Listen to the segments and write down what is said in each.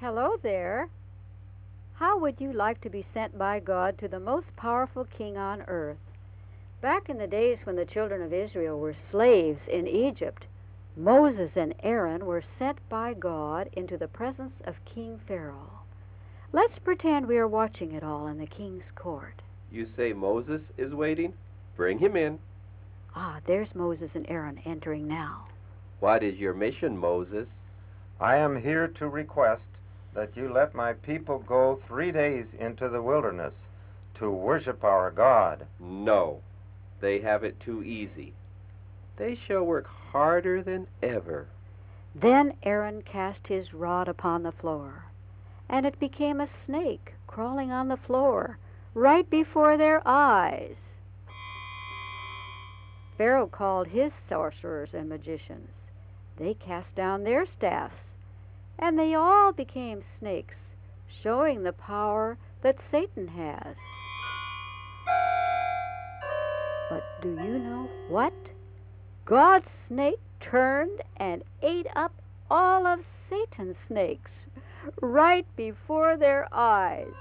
Hello there. How would you like to be sent by God to the most powerful king on earth? Back in the days when the children of Israel were slaves in Egypt, Moses and Aaron were sent by God into the presence of King Pharaoh. Let's pretend we are watching it all in the king's court. You say Moses is waiting? Bring him in. Ah, there's Moses and Aaron entering now. What is your mission, Moses? I am here to request that you let my people go 3 days into the wilderness to worship our God. No, they have it too easy. They shall work harder than ever. Then Aaron cast his rod upon the floor, and it became a snake crawling on the floor right before their eyes. Pharaoh called his sorcerers and magicians. They cast down their staffs, and they all became snakes, showing the power that Satan has. But do you know what? God's snake turned and ate up all of Satan's snakes right before their eyes.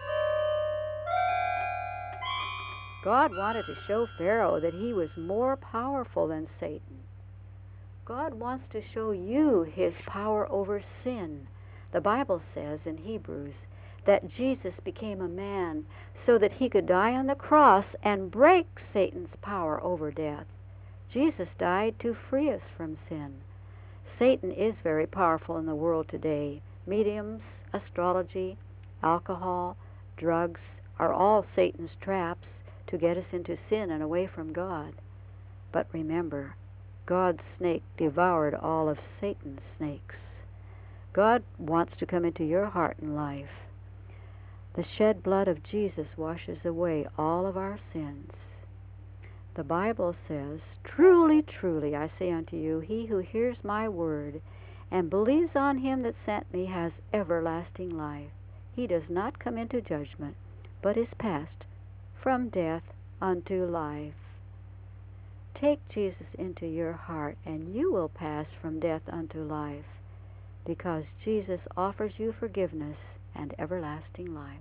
God wanted to show Pharaoh that he was more powerful than Satan. God wants to show you his power over sin. The Bible says in Hebrews that Jesus became a man so that he could die on the cross and break Satan's power over death. Jesus died to free us from sin. Satan is very powerful in the world today. Mediums, astrology, alcohol, drugs are all Satan's traps to get us into sin and away from God. But remember, God's snake devoured all of Satan's snakes. God wants to come into your heart and life. The shed blood of Jesus washes away all of our sins. The Bible says, "Truly, truly, I say unto you, he who hears my word and believes on him that sent me has everlasting life. He does not come into judgment, but is passed from death unto life." Take Jesus into your heart, and you will pass from death unto life, because Jesus offers you forgiveness and everlasting life.